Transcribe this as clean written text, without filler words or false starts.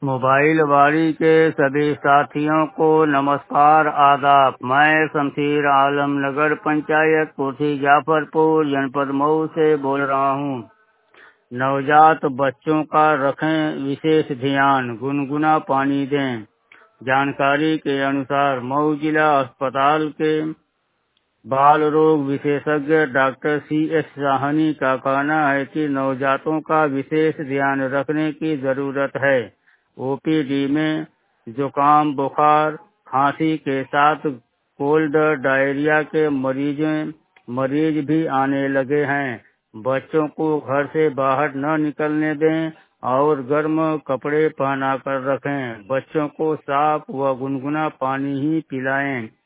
Mobile वाड़ी के सभी साथियों को नमस्कार आदाब। मैं शमशीर आलम नगर पंचायत कोठी जाफरपुर जनपद मऊ से बोल रहा हूँ। नवजात बच्चों का रखें विशेष ध्यान, गुनगुना पानी दें। जानकारी के अनुसार मऊ जिला अस्पताल के बाल रोग विशेषज्ञ डॉक्टर CS साहनी का कहना है कि नवजातों का विशेष ध्यान रखने की जरूरत है। OPD में जुकाम, बुखार, खांसी के साथ कोल्ड, डायरिया के मरीज भी आने लगे हैं। बच्चों को घर से बाहर न निकलने दें और गर्म कपड़े पहना कर रखें। बच्चों को साफ व गुनगुना पानी ही पिलाएं।